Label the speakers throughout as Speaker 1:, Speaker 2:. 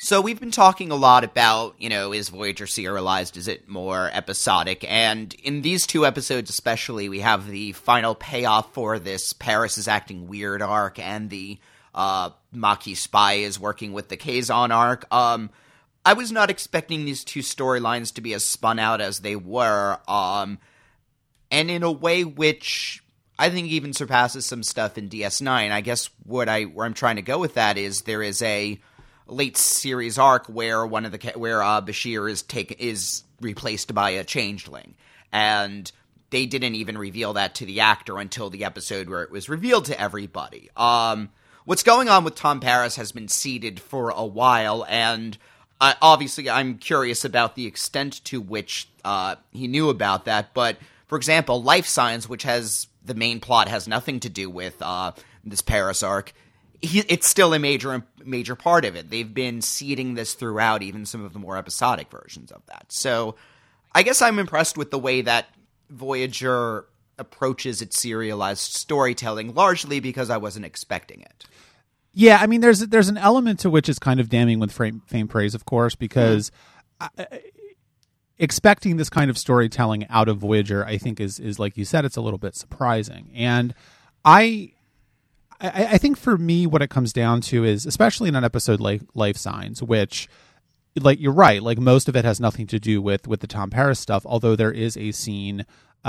Speaker 1: So we've been talking a lot about, is Voyager serialized? Is it more episodic? And in these 2 episodes especially, we have the final payoff for this Paris is acting weird arc and the Maquis spy is working with the Kazon arc. I was not expecting these 2 storylines to be as spun out as they were, and in a way which I think even surpasses some stuff in DS9. I guess where I'm trying to go with that is there is a late series arc where Bashir is replaced by a changeling, and they didn't even reveal that to the actor until the episode where it was revealed to everybody. What's going on with Tom Paris has been seeded for a while, and obviously I'm curious about the extent to which he knew about that. But for example, Life Signs, which has the main plot has nothing to do with this Paris arc. It's still a major part of it. They've been seeding this throughout, even some of the more episodic versions of that. So I guess I'm impressed with the way that Voyager approaches its serialized storytelling, largely because I wasn't expecting it.
Speaker 2: Yeah, I mean, there's an element to which is kind of damning with faint praise, of course, because expecting this kind of storytelling out of Voyager, I think, is like you said, it's a little bit surprising. And I think for me, what it comes down to is, especially in an episode like Life Signs, which, like, you're right, like most of it has nothing to do with the Tom Paris stuff, although there is a scene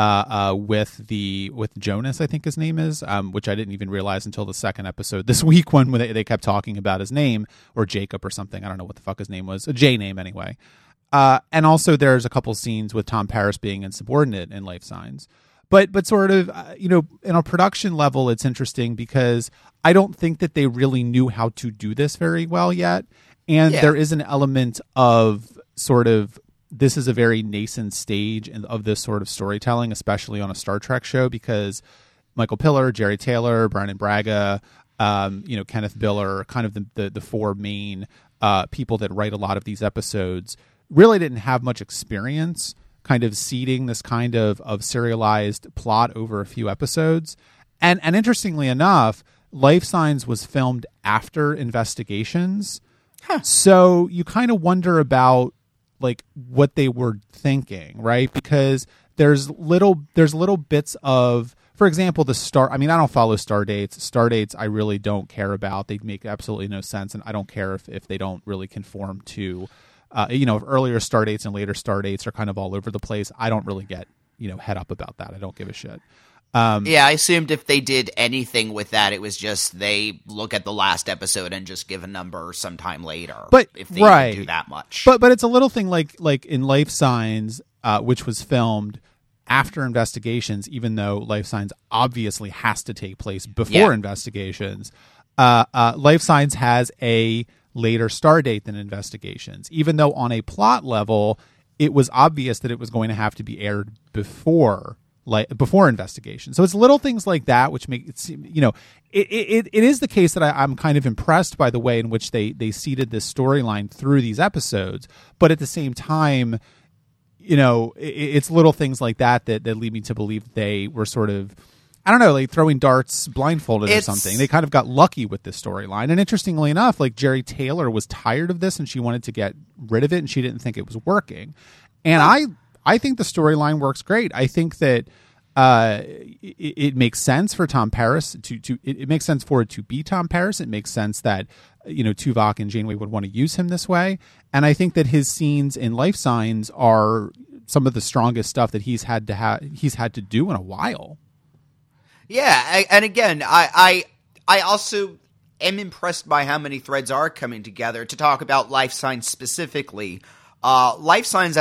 Speaker 2: with Jonas, I think his name is, which I didn't even realize until the second episode this week when they kept talking about his name, or Jacob or something. I don't know what the fuck his name was. A J name anyway. And also there's a couple scenes with Tom Paris being insubordinate in Life Signs. But sort of, in a production level, it's interesting because I don't think that they really knew how to do this very well yet. And there is an element of sort of, this is a very nascent stage of this sort of storytelling, especially on a Star Trek show, because Michael Piller, Jerry Taylor, Brandon Braga, Kenneth Biller are kind of the 4 main people that write a lot of these episodes, really didn't have much experience kind of seeding this kind of serialized plot over a few episodes. And interestingly enough, Life Signs was filmed after Investigations. Huh. So you kind of wonder about like what they were thinking, right? Because there's little bits of, for example, I don't follow star dates. Star dates I really don't care about. They make absolutely no sense, and I don't care if they don't really conform to if earlier star dates and later star dates are kind of all over the place. I don't really get, head up about that. I don't give a shit.
Speaker 1: I assumed if they did anything with that, it was just they look at the last episode and just give a number sometime later.
Speaker 2: But
Speaker 1: if they even do that much.
Speaker 2: But it's a little thing like in Life Signs, which was filmed after Investigations, even though Life Signs obviously has to take place before Investigations. Life Signs has a later star date than Investigations, even though on a plot level it was obvious that it was going to have to be aired before Investigation. So it's little things like that which make it seem, it is the case that I'm kind of impressed by the way in which they seeded this storyline through these episodes, but at the same time, it's little things like that lead me to believe they were sort of, I don't know, like throwing darts blindfolded or something. They kind of got lucky with this storyline. And interestingly enough, like Jerry Taylor was tired of this and she wanted to get rid of it and she didn't think it was working. And I think the storyline works great. I think that it makes sense for Tom Paris it makes sense for it to be Tom Paris. It makes sense that, Tuvok and Janeway would want to use him this way. And I think that his scenes in Life Signs are some of the strongest stuff that he's had to do in a while.
Speaker 1: Yeah, and again, I also am impressed by how many threads are coming together to talk about Life Signs specifically. Life Signs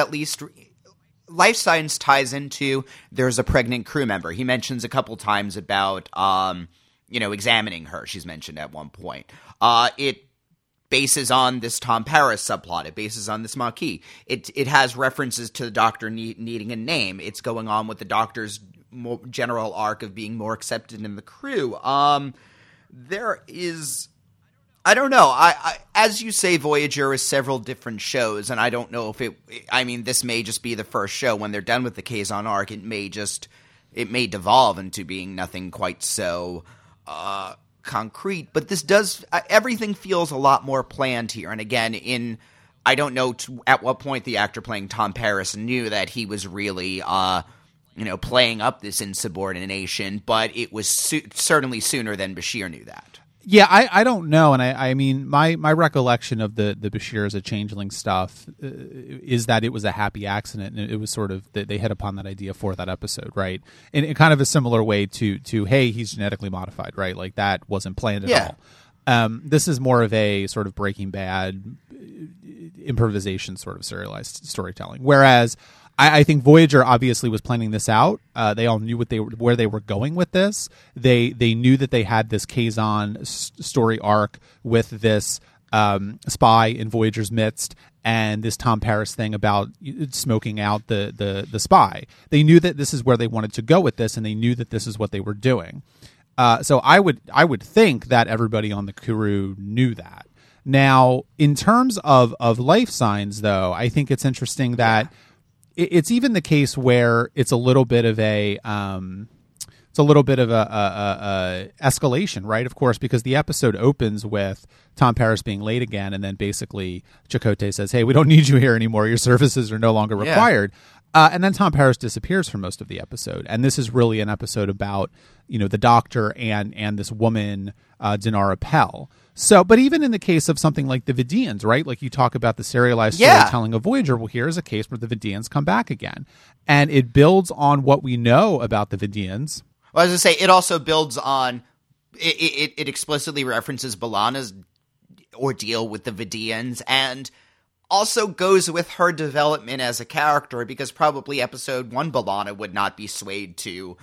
Speaker 1: ties into there's a pregnant crew member. He mentions a couple times about examining her. She's mentioned at one point. It bases on this Tom Paris subplot. It bases on this Maquis. It has references to the Doctor needing a name. It's going on with the Doctor's more general arc of being more accepted in the crew. There is, I don't know. I as you say, Voyager is several different shows, and I don't know if this may just be the first show. When they're done with the Kazon arc, it may devolve into being nothing quite so concrete, but this does everything feels a lot more planned here. And again, I don't know at what point the actor playing Tom Paris knew that he was really playing up this insubordination, but it was certainly sooner than Bashir knew that.
Speaker 2: Yeah, I don't know, and I mean my recollection of the Bashir as a changeling stuff is that it was a happy accident, and it was sort of they hit upon that idea for that episode, right? In kind of a similar way to hey, he's genetically modified, right? Like that wasn't planned at all. This is more of a sort of Breaking Bad improvisation sort of serialized storytelling, whereas I think Voyager obviously was planning this out. They all knew where they were going with this. They knew that they had this Kazon story arc with this spy in Voyager's midst, and this Tom Paris thing about smoking out the spy. They knew that this is where they wanted to go with this, and they knew that this is what they were doing. So I would think that everybody on the crew knew that. Now, in terms of life signs, though, I think it's interesting that. It's even the case where it's a little bit of a escalation, right? Of course, because the episode opens with Tom Paris being late again, and then basically Chakotay says, "Hey, we don't need you here anymore. Your services are no longer required." And then Tom Paris disappears for most of the episode, and this is really an episode about the Doctor and this woman Dinara Pell. So, but even in the case of something like the Vidians, right? Like you talk about the serialized storytelling of Voyager. Well, here's a case where the Vidians come back again. And it builds on what we know about the Vidians.
Speaker 1: Well, I was going to say, it also builds on, it explicitly references B'Elanna's ordeal with the Vidians, and also goes with her development as a character, because probably episode 1 B'Elanna would not be swayed to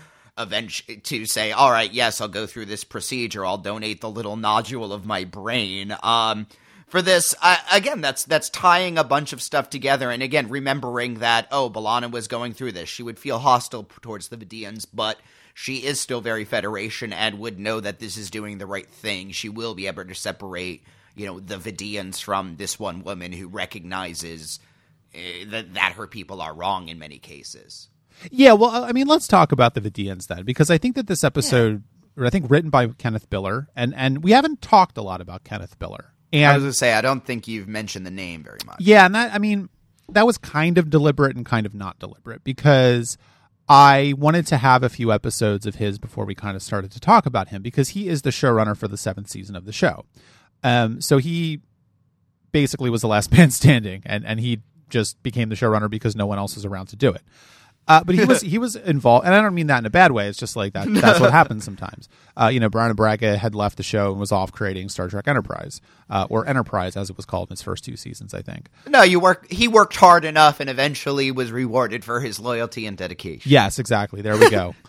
Speaker 1: say, all right, yes, I'll go through this procedure. I'll donate the little nodule of my brain. For this, again, that's tying a bunch of stuff together. And again, remembering that, B'Elanna was going through this. She would feel hostile towards the Vidians, but she is still very Federation and would know that this is doing the right thing. She will be able to separate, the Vidians from this one woman who recognizes that her people are wrong in many cases.
Speaker 2: Yeah, well, I mean, let's talk about the Vidians then, because I think that this episode, I think written by Kenneth Biller, and we haven't talked a lot about Kenneth Biller. And
Speaker 1: I was going to say, I don't think you've mentioned the name very much.
Speaker 2: Yeah, and that was kind of deliberate and kind of not deliberate, because I wanted to have a few episodes of his before we kind of started to talk about him, because he is the showrunner for the 7th season of the show. So he basically was the last man standing, and he just became the showrunner because no one else was around to do it. But he was involved, and I don't mean that in a bad way. It's just like that. That's what happens sometimes. Brian Braga had left the show and was off creating Star Trek Enterprise, or Enterprise as it was called in its first 2 seasons, I think.
Speaker 1: No, he worked hard enough and eventually was rewarded for his loyalty and dedication.
Speaker 2: Yes, exactly. There we go.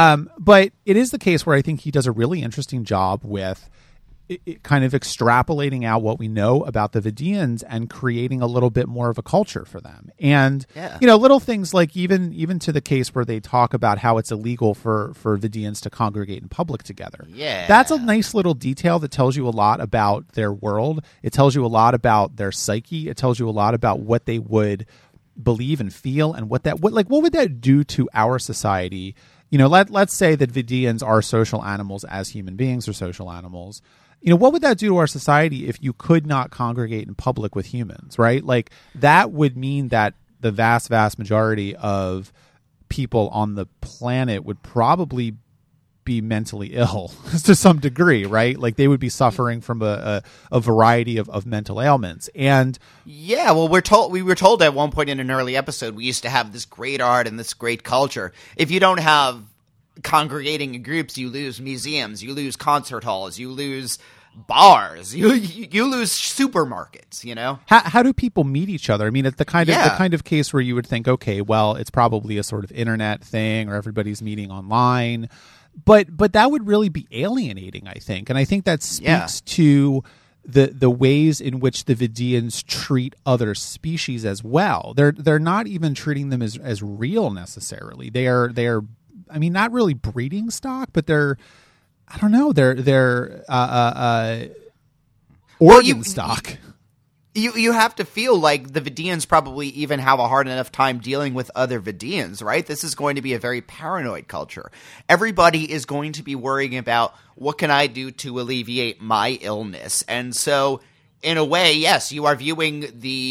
Speaker 2: But it is the case where I think he does a really interesting job with kind of extrapolating out what we know about the Vidians and creating a little bit more of a culture for them. And, little things like even to the case where they talk about how it's illegal for Vidians to congregate in public together.
Speaker 1: Yeah.
Speaker 2: That's a nice little detail that tells you a lot about their world. It tells you a lot about their psyche. It tells you a lot about what they would believe and feel, and what would that do to our society? Let's say that Vidians are social animals as human beings are social animals. What would that do to our society if you could not congregate in public with humans, right? Like, that would mean that the vast, vast majority of people on the planet would probably be mentally ill to some degree, right? Like, they would be suffering from a variety of mental ailments. And
Speaker 1: yeah, well, we were told at one point in an early episode, we used to have this great art and this great culture. If you don't have congregating in groups, you lose museums, you lose concert halls, you lose bars, you lose supermarkets.
Speaker 2: How do people meet each other? I mean, it's the kind of case where you would think, okay, well, it's probably a sort of internet thing, or everybody's meeting online, but that would really be alienating, I think. And I think that speaks to the ways in which the Vidians treat other species as well. They're not even treating them as real necessarily. They are I mean, not really breeding stock, but they're organ stock.
Speaker 1: You have to feel like the Vidians probably even have a hard enough time dealing with other Vidians, right? This is going to be a very paranoid culture. Everybody is going to be worrying about, what can I do to alleviate my illness? And so, in a way, yes, you are viewing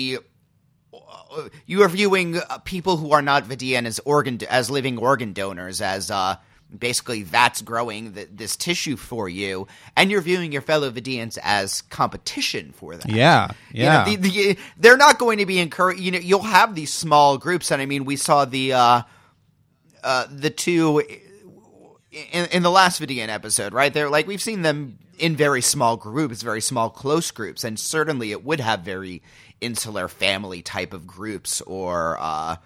Speaker 1: people who are not Vidian as living organ donors, as basically that's growing this tissue for you, and you're viewing your fellow Vidians as competition for that.
Speaker 2: Yeah.
Speaker 1: They're not going to be encouraged. You'll have these small groups, and I mean, we saw the two in the last Vidian episode, right? They're like, we've seen them in very small groups, very small close groups, and certainly it would have very insular family type of groups, or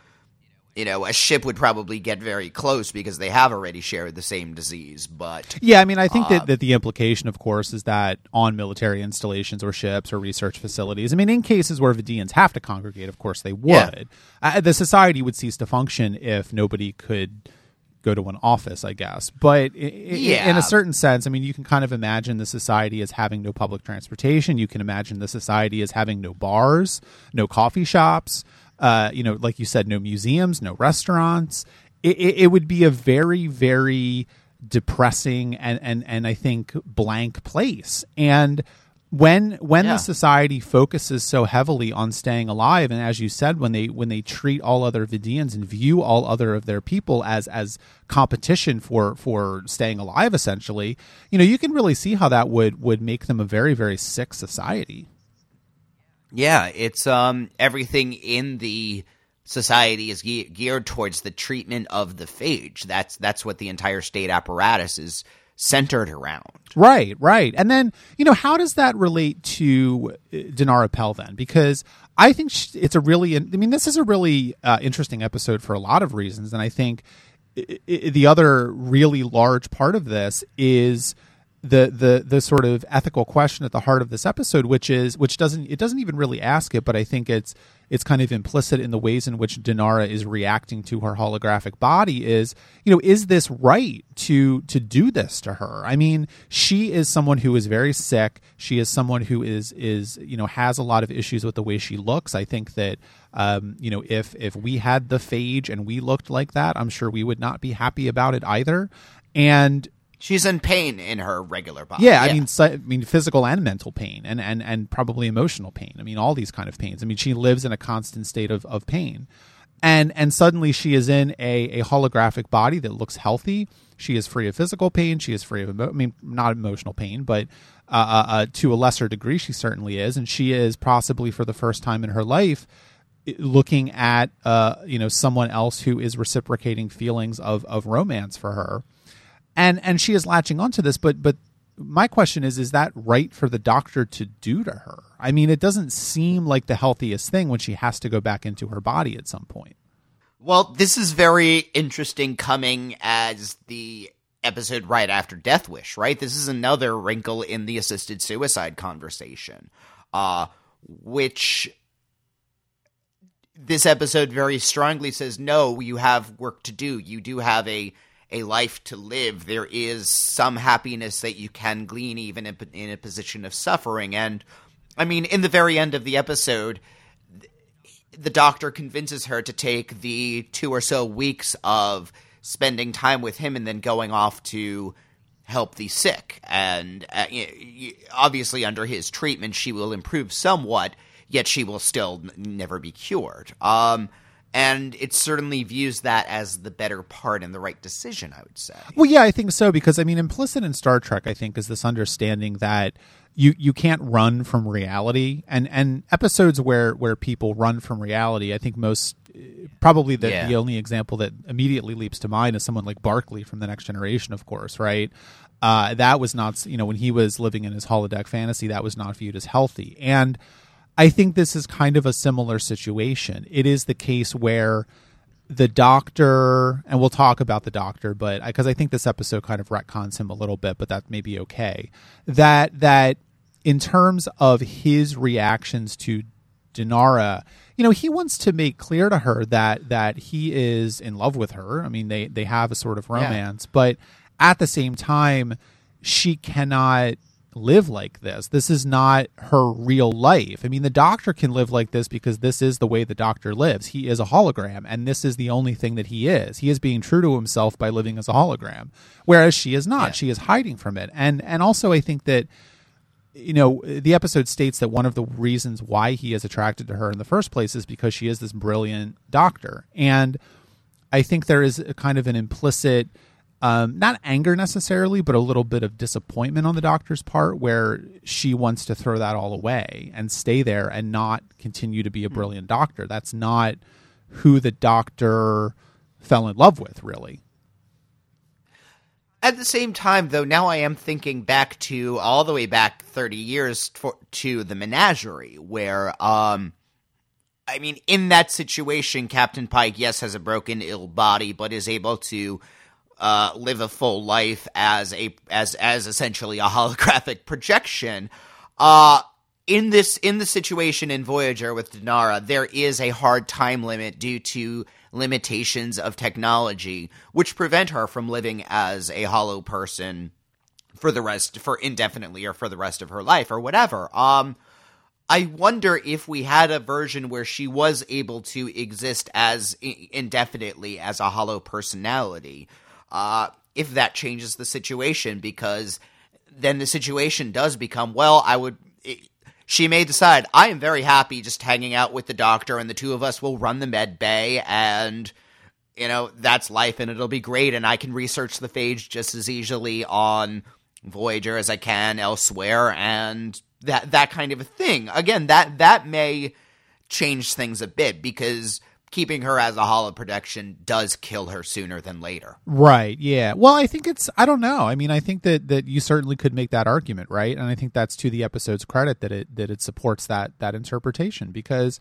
Speaker 1: a ship would probably get very close because they have already shared the same disease. But
Speaker 2: yeah, I mean, I think that the implication, of course, is that on military installations or ships or research facilities, I mean, in cases where Vidians have to congregate, of course they would. Yeah. The society would cease to function if nobody could go to an office, I guess. But in a certain sense, I mean, you can kind of imagine the society as having no public transportation. You can imagine the society as having no bars, no coffee shops. Like you said, no museums, no restaurants. It would be a very, very depressing and I think blank place. And when the society focuses so heavily on staying alive, and as you said, when they treat all other Vidians and view all other of their people as competition for staying alive, essentially, you can really see how that would make them a very, very sick society.
Speaker 1: Yeah, it's everything in the society is geared towards the treatment of the phage. That's what the entire state apparatus is centered around.
Speaker 2: Right. And then, how does that relate to Dinara Pell then? Because I think this is a really interesting episode for a lot of reasons, and I think the other really large part of this is the sort of ethical question at the heart of this episode, which doesn't even really ask it, but I think it's kind of implicit in the ways in which Dinara is reacting to her holographic body. Is this right to do this to her? I mean, she is someone who is very sick. She is someone who is has a lot of issues with the way she looks. I think that if we had the phage and we looked like that, I'm sure we would not be happy about it either. And
Speaker 1: she's in pain in her regular body.
Speaker 2: Yeah, I mean, physical and mental pain, and probably emotional pain. I mean, all these kind of pains. I mean, she lives in a constant state of pain, and suddenly she is in a holographic body that looks healthy. She is free of physical pain. She is free of not emotional pain, but to a lesser degree, she certainly is, and she is possibly for the first time in her life looking at someone else who is reciprocating feelings of romance for her. And she is latching onto this, but my question is that right for the doctor to do to her? I mean, it doesn't seem like the healthiest thing when she has to go back into her body at some point.
Speaker 1: Well, this is very interesting coming as the episode right after Death Wish, right? This is another wrinkle in the assisted suicide conversation, which this episode very strongly says, no, you have work to do. You do have a life to live. There is some happiness that you can glean even in a position of suffering. And I mean, in the very end of the episode, the doctor convinces her to take the 2 or so weeks of spending time with him and then going off to help the sick. And obviously under his treatment, she will improve somewhat, yet she will still never be cured. And it certainly views that as the better part and the right decision, I would say.
Speaker 2: Well, yeah, I think so, because, I mean, implicit in Star Trek, I think, is this understanding that you can't run from reality. And episodes where people run from reality, I think probably the only example that immediately leaps to mind is someone like Barclay from The Next Generation, of course, right? That was not, when he was living in his holodeck fantasy, that was not viewed as healthy. And I think this is kind of a similar situation. It is the case where the doctor, and we'll talk about the doctor, but because I think this episode kind of retcons him a little bit, but that may be okay. That in terms of his reactions to Dinara, he wants to make clear to her that he is in love with her. I mean, they have a sort of romance, but at the same time, she cannot live like this. This is not her real life. I mean, the Doctor can live like this because this is the way the Doctor lives. He is a hologram, and this is the only thing that he is. He is being true to himself by living as a hologram, whereas she is not. Yeah. She is hiding from it. And also I think that, you know, the episode states that one of the reasons why he is attracted to her in the first place is because she is this brilliant doctor. And I think there is a kind of an implicit not anger necessarily, but a little bit of disappointment on the Doctor's part, where she wants to throw that all away and stay there and not continue to be a brilliant doctor. That's not who the Doctor fell in love with, really.
Speaker 1: At the same time, though, now I am thinking back to all the way back 30 years to the Menagerie, where, I mean, in that situation, Captain Pike, yes, has a broken, ill body, but is able to live a full life as essentially a holographic projection. In the situation in Voyager with Dinara, there is a hard time limit due to limitations of technology, which prevent her from living as a hollow person for indefinitely or for the rest of her life or whatever. I wonder if we had a version where she was able to exist as indefinitely as a hollow personality. If that changes the situation, because then the situation does become, well, she may decide, I am very happy just hanging out with the Doctor and the two of us will run the med bay and, you know, that's life and it'll be great and I can research the phage just as easily on Voyager as I can elsewhere and that kind of a thing. Again, that may change things a bit because keeping her as a hollow projection does kill her sooner than later.
Speaker 2: Right, yeah. Well, I think I don't know. I mean, I think that you certainly could make that argument, right? And I think that's to the episode's credit that it supports that interpretation, because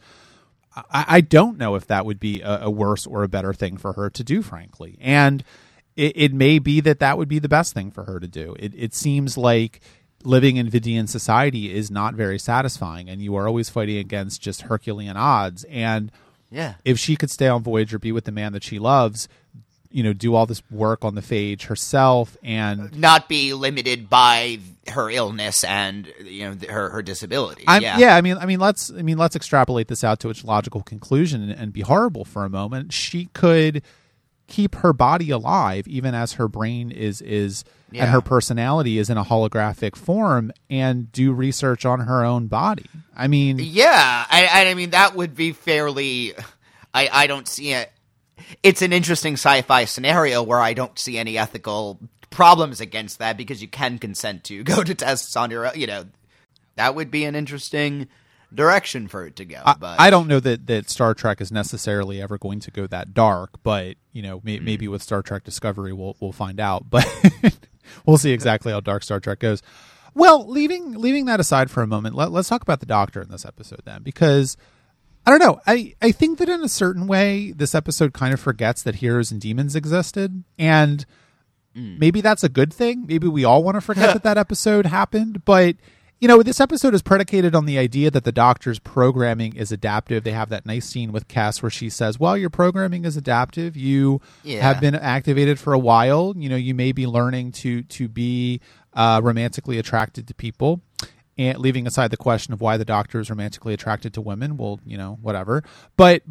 Speaker 2: I don't know if that would be a worse or a better thing for her to do, frankly. And it may be that would be the best thing for her to do. It seems like living in Vidian society is not very satisfying, and you are always fighting against just Herculean odds. And yeah, if she could stay on Voyager, be with the man that she loves, you know, do all this work on the phage herself and
Speaker 1: not be limited by her illness and, you know, her disability.
Speaker 2: I mean, let's extrapolate this out to its logical conclusion and be horrible for a moment. She could keep her body alive even as her brain is and her personality is in a holographic form and do research on her own body. I mean,
Speaker 1: yeah, I mean that would be fairly. I don't see it. It's an interesting sci-fi scenario where I don't see any ethical problems against that because you can consent to go to tests on your own. You know, that would be an interesting direction for it to go. But
Speaker 2: I don't know that Star Trek is necessarily ever going to go that dark, but you know, maybe with Star Trek Discovery we'll find out. But we'll see exactly how dark Star Trek goes. Well, leaving that aside for a moment, let's talk about the Doctor in this episode then, because I don't know. I think that in a certain way, this episode kind of forgets that heroes and demons existed, and maybe that's a good thing. Maybe we all want to forget that episode happened, but you know, this episode is predicated on the idea that the Doctor's programming is adaptive. They have that nice scene with Cass where she says, well, your programming is adaptive. You have been activated for a while. You know, you may be learning to be romantically attracted to people. And leaving aside the question of why the Doctor is romantically attracted to women, well, you know, whatever. But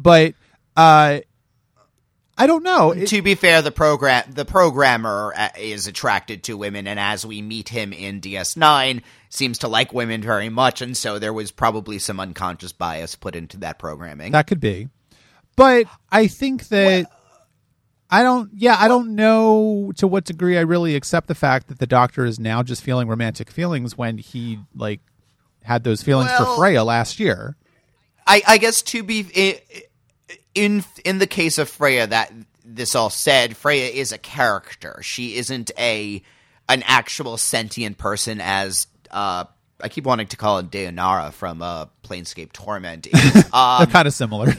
Speaker 2: I don't know.
Speaker 1: To be fair, the programmer is attracted to women, and as we meet him in DS9, seems to like women very much, and so there was probably some unconscious bias put into that programming.
Speaker 2: That could be. But I think that I don't know to what degree I really accept the fact that the Doctor is now just feeling romantic feelings when he had those feelings for Freya last year.
Speaker 1: I guess to be in the case of Freya, that this all said, Freya is a character. She isn't an actual sentient person as I keep wanting to call it Dayanara from Planescape Torment.
Speaker 2: They're kind of similar.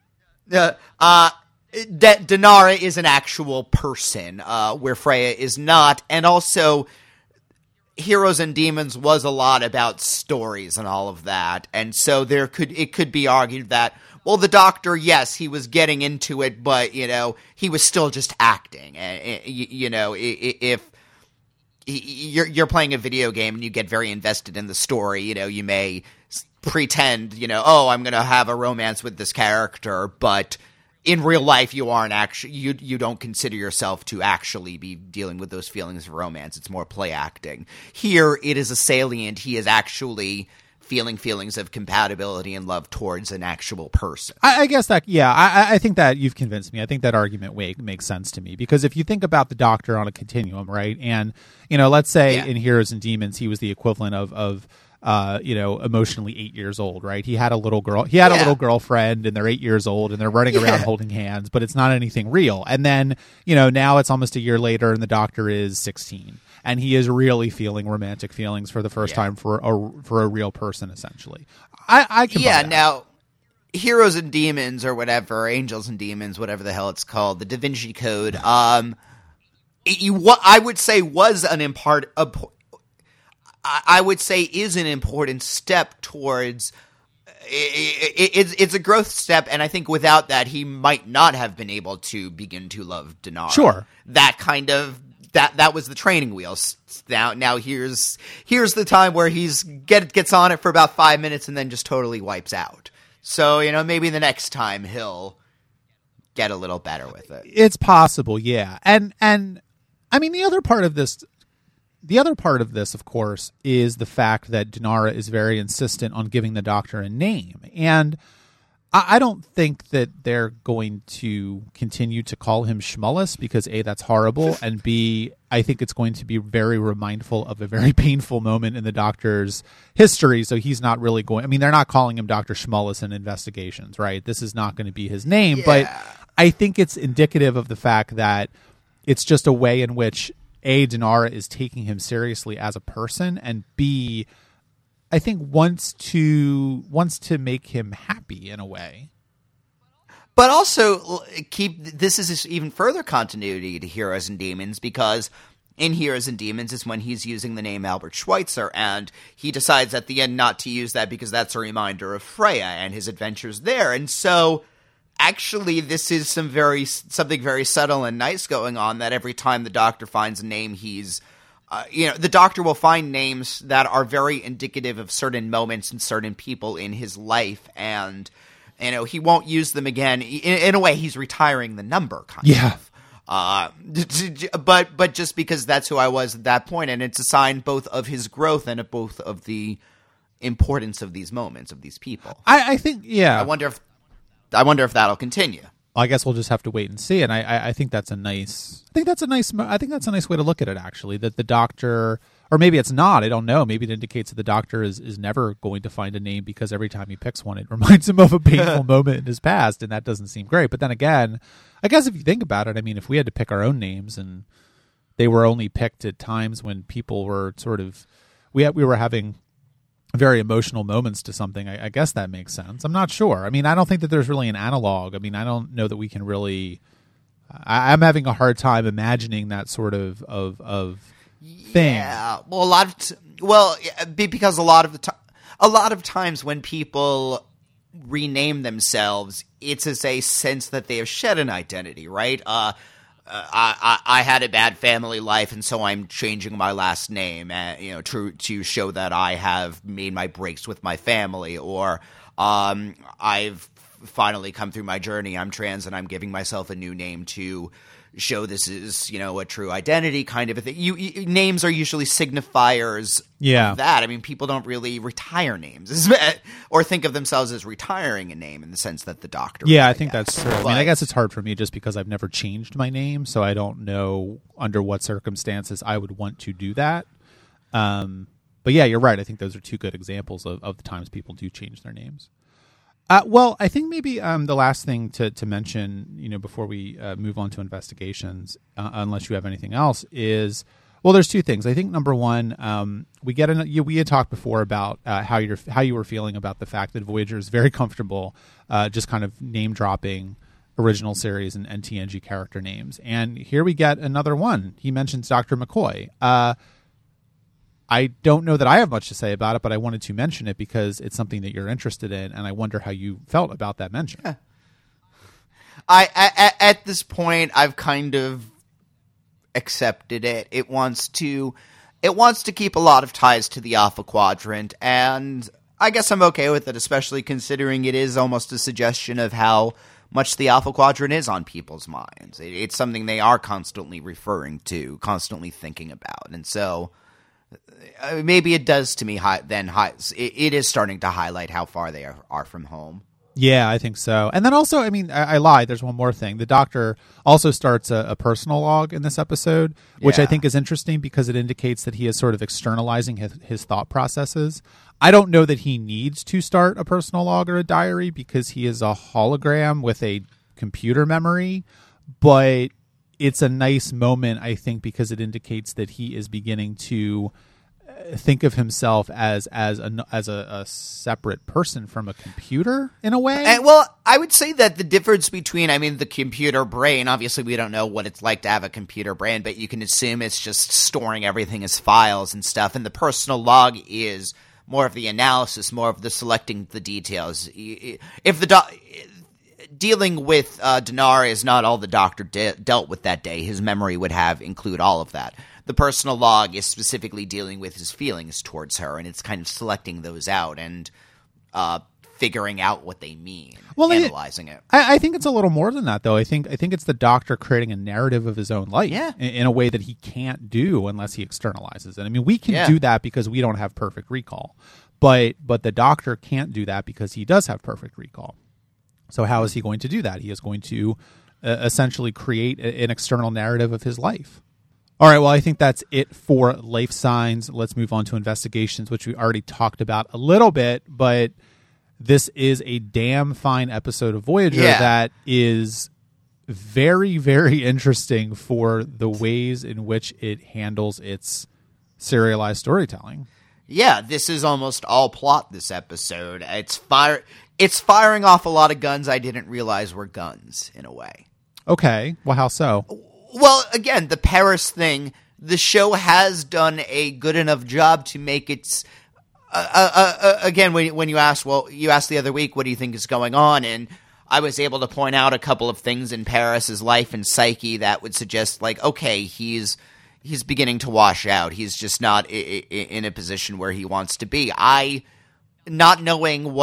Speaker 1: Dinara is an actual person, where Freya is not, and also Heroes and Demons was a lot about stories and all of that, and so it could be argued that, well, the Doctor, yes, he was getting into it, but, you know, he was still just acting. You know, if you're playing a video game and you get very invested in the story. You may pretend, oh, I'm going to have a romance with this character, but in real life, you aren't actually, you don't consider yourself to actually be dealing with those feelings of romance. It's more play acting. Here, it is a salient. He is actually feeling feelings of compatibility and love towards an actual person.
Speaker 2: I guess that, I think that you've convinced me. I think that argument makes sense to me, because if you think about the Doctor on a continuum, right? And, let's say in Heroes and Demons, he was the equivalent of emotionally 8 years old, right? He had a little girl. He had a little girlfriend, and they're 8 years old, and they're running around holding hands, but it's not anything real. And then, now it's almost a year later, and the Doctor is 16, and he is really feeling romantic feelings for the first time for a real person, essentially. I can buy that.
Speaker 1: Now, Heroes and Demons or whatever, Angels and Demons, whatever the hell it's called, the Da Vinci Code. I would say was I would say is an important step towards it's a growth step, and I think without that he might not have been able to begin to love Dinara.
Speaker 2: Sure.
Speaker 1: That kind of that was the training wheels. Now here's the time where he's gets on it for about 5 minutes and then just totally wipes out. So, maybe the next time he'll get a little better with it.
Speaker 2: It's possible, yeah. And I mean, the other part of this, of course, is the fact that Dinara is very insistent on giving the Doctor a name. And I don't think that they're going to continue to call him Schmullis because, A, that's horrible, and B, I think it's going to be very remindful of a very painful moment in the Doctor's history, so he's not really going... I mean, they're not calling him Dr. Schmullis in Investigations, right? This is not going to be his name, but I think it's indicative of the fact that it's just a way in which, A, Dinara is taking him seriously as a person, and B, I think wants to make him happy in a way.
Speaker 1: But also this is even further continuity to Heroes and Demons, because in Heroes and Demons is when he's using the name Albert Schweitzer, and he decides at the end not to use that because that's a reminder of Freya and his adventures there. And so actually this is something very subtle and nice going on, that every time the Doctor finds a name, he's the Doctor will find names that are very indicative of certain moments and certain people in his life, and he won't use them again. In a way, he's retiring the number, kind of. But just because that's who I was at that point, and it's a sign both of his growth and both of the importance of these moments of these people.
Speaker 2: I think, I
Speaker 1: wonder if that'll continue.
Speaker 2: I guess we'll just have to wait and see. And I think that's a nice way to look at it, actually, that the Doctor, or maybe it's not, I don't know. Maybe it indicates that the Doctor is never going to find a name, because every time he picks one, it reminds him of a painful moment in his past. And that doesn't seem great. But then again, I guess if you think about it, I mean, if we had to pick our own names and they were only picked at times when people were sort of, we were having very emotional moments to something, I guess that makes sense. I'm not sure. I mean, I don't think that there's really an analog. I mean, I don't know that we can really... I'm having a hard time imagining that sort of thing.
Speaker 1: Yeah. Because a lot of times when people rename themselves, it's as a sense that they have shed an identity, right? I had a bad family life, and so I'm changing my last name, to show that I have made my breaks with my family, or I've finally come through my journey. I'm trans, and I'm giving myself a new name to show this is, a true identity, kind of a thing. Names are usually signifiers of that. I mean, people don't really retire names or think of themselves as retiring a name in the sense that the Doctor
Speaker 2: I think that's true. I mean, I guess it's hard for me just because I've never changed my name, so I don't know under what circumstances I would want to do that. But yeah, you're right. I think those are two good examples of the times people do change their names. Well, I think maybe the last thing to mention, before we move on to Investigations, unless you have anything else, is, well, there's two things. I think number one, we had talked before about how you were feeling about the fact that Voyager is very comfortable just kind of name dropping original series and TNG character names, and here we get another one. He mentions Dr. McCoy. I don't know that I have much to say about it, but I wanted to mention it because it's something that you're interested in, and I wonder how you felt about that mention. Yeah.
Speaker 1: At this point, I've kind of accepted it. It wants to... it wants to keep a lot of ties to the Alpha Quadrant, and I guess I'm okay with it, especially considering it is almost a suggestion of how much the Alpha Quadrant is on people's minds. It's something they are constantly referring to, constantly thinking about, and so maybe it does to me. It is starting to highlight how far they are from home.
Speaker 2: Yeah, I think so. And then also, I mean, I lied. There's one more thing. The Doctor also starts a personal log in this episode, which I think is interesting because it indicates that he is sort of externalizing his thought processes. I don't know that he needs to start a personal log or a diary because he is a hologram with a computer memory, but it's a nice moment, I think, because it indicates that he is beginning to think of himself as a separate person from a computer in a way.
Speaker 1: And, well, I would say that the difference between, the computer brain, obviously we don't know what it's like to have a computer brain, but you can assume it's just storing everything as files and stuff. And the personal log is more of the analysis, more of the selecting the details. If dealing with Dinar is not all the Doctor dealt with that day, his memory would include all of that. The personal log is specifically dealing with his feelings towards her, and it's kind of selecting those out and figuring out what they mean, analyzing it.
Speaker 2: I think it's a little more than that, though. I think it's the Doctor creating a narrative of his own life in a way that he can't do unless he externalizes it. We can do that because we don't have perfect recall, but the Doctor can't do that because he does have perfect recall. So how is he going to do that? He is going to essentially create an external narrative of his life. All right, well, I think that's it for life signs. Let's move on to investigations, which we already talked about a little bit, but this is a damn fine episode of Voyager that is very, very interesting for the ways in which it handles its serialized storytelling.
Speaker 1: Yeah, this is almost all plot, this episode. It's firing off a lot of guns I didn't realize were guns, in a way.
Speaker 2: Okay, well, how so?
Speaker 1: Well, again, the Paris thing, the show has done a good enough job to make its... again, when you asked the other week, what do you think is going on? And I was able to point out a couple of things in Paris's life and psyche that would suggest, okay, he's beginning to wash out. He's just not in a position where he wants to be. Not knowing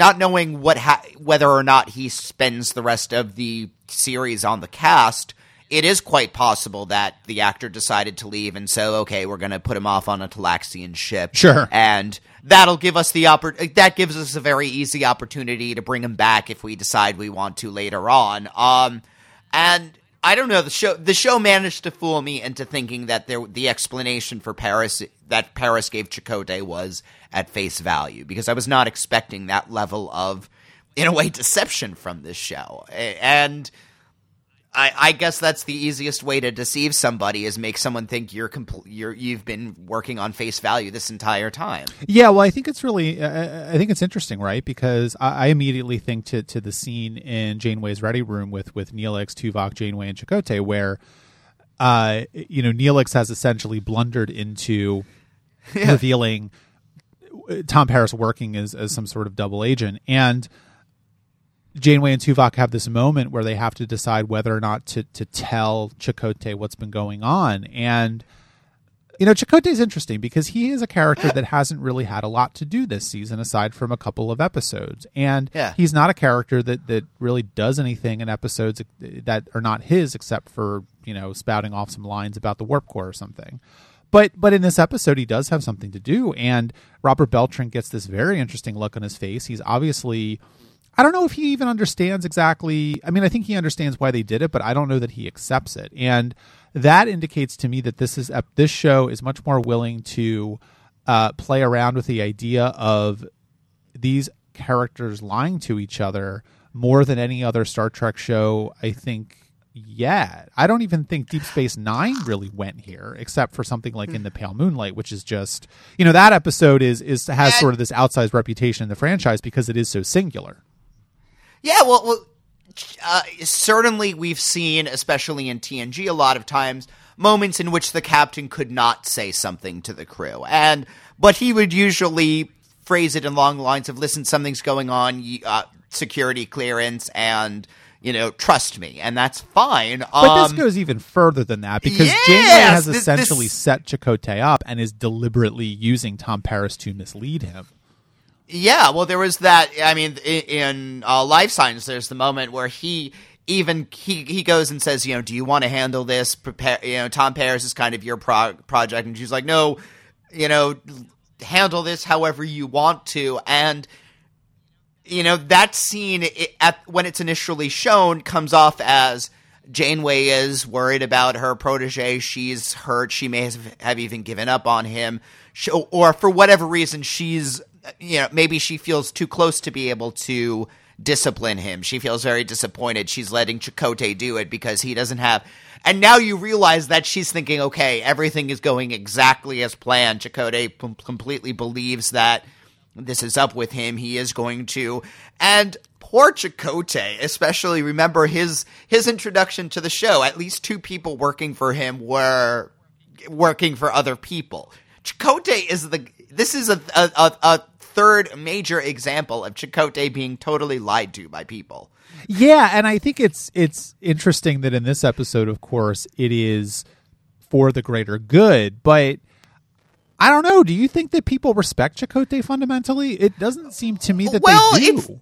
Speaker 1: whether or not he spends the rest of the series on the cast, it is quite possible that the actor decided to leave and so, okay, we're going to put him off on a Talaxian ship.
Speaker 2: Sure.
Speaker 1: And that'll give us that gives us a very easy opportunity to bring him back if we decide we want to later on. And I don't know, the show managed to fool me into thinking that the explanation for Paris that Paris gave Chakotay was at face value, because I was not expecting that level of, in a way, deception from this show. And I guess that's the easiest way to deceive somebody, is make someone think you've been working on face value this entire time.
Speaker 2: Yeah, well, I think it's really, I think it's interesting, right? Because I immediately think to the scene in Janeway's ready room with Neelix, Tuvok, Janeway, and Chakotay, where Neelix has essentially blundered into revealing Tom Paris working as some sort of double agent, and Janeway and Tuvok have this moment where they have to decide whether or not to tell Chakotay what's been going on. And, Chakotay's interesting because he is a character that hasn't really had a lot to do this season aside from a couple of episodes. And he's not a character that really does anything in episodes that are not his, except for, spouting off some lines about the Warp Core or something. But in this episode, he does have something to do. And Robert Beltran gets this very interesting look on his face. He's obviously... I don't know if he even understands exactly. I think he understands why they did it, but I don't know that he accepts it. And that indicates to me that this show is much more willing to play around with the idea of these characters lying to each other more than any other Star Trek show, I think, yet. I don't even think Deep Space Nine really went here, except for something like In the Pale Moonlight, which is just, that episode has sort of this outsized reputation in the franchise because it is so singular.
Speaker 1: Yeah, well, certainly we've seen, especially in TNG, a lot of times, moments in which the captain could not say something to the crew. But he would usually phrase it along the lines of, listen, something's going on, security clearance, and, trust me, and that's fine.
Speaker 2: But this goes even further than that, because Janeway has essentially set Chakotay up and is deliberately using Tom Paris to mislead him.
Speaker 1: Yeah, well, there was that. I mean, in Life Science, there's the moment where he goes and says, do you want to handle this? Prepare, Tom Paris is kind of your project, and she's like, no, handle this however you want to, and. That scene, when it's initially shown, comes off as Janeway is worried about her protege. She's hurt. She may have even given up on him. Or for whatever reason, she's, maybe she feels too close to be able to discipline him. She feels very disappointed. She's letting Chakotay do it because he doesn't have... And now you realize that she's thinking, okay, everything is going exactly as planned. Chakotay completely believes that this is up with him. He is going to. And poor Chakotay, especially, remember his introduction to the show. At least two people working for him were working for other people. Chakotay this is a third major example of Chakotay being totally lied to by people.
Speaker 2: Yeah, and I think it's interesting that in this episode, of course, it is for the greater good, but I don't know. Do you think that people respect Chakotay fundamentally? It doesn't seem to me that they do.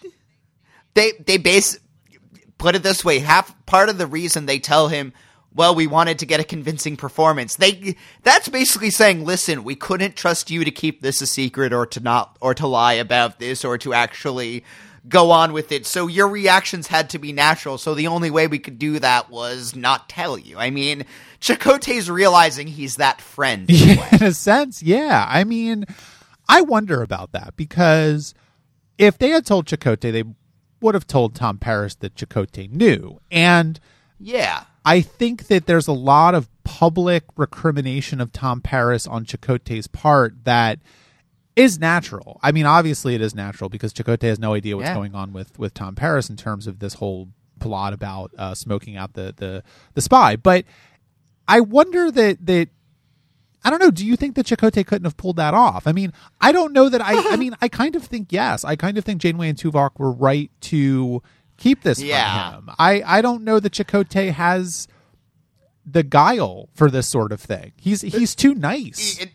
Speaker 1: They put it this way. Part of the reason they tell him, well, we wanted to get a convincing performance. That's basically saying, listen, we couldn't trust you to keep this a secret or to lie about this or to actually go on with it. So your reactions had to be natural. So the only way we could do that was not tell you. I mean, Chakotay's realizing he's that friend.
Speaker 2: In a sense, yeah. I mean, I wonder about that, because if they had told Chakotay, they would have told Tom Paris that Chakotay knew. And
Speaker 1: yeah,
Speaker 2: I think that there's a lot of public recrimination of Tom Paris on Chakotay's part that is natural. I mean, obviously it is natural because Chakotay has no idea what's going on with Tom Paris in terms of this whole plot about smoking out the spy. But I wonder that I don't know. Do you think that Chakotay couldn't have pulled that off? I mean, I don't know that. I mean, I kind of think yes. I kind of think Janeway and Tuvok were right to keep this from him. I don't know that Chakotay has the guile for this sort of thing. He's too nice.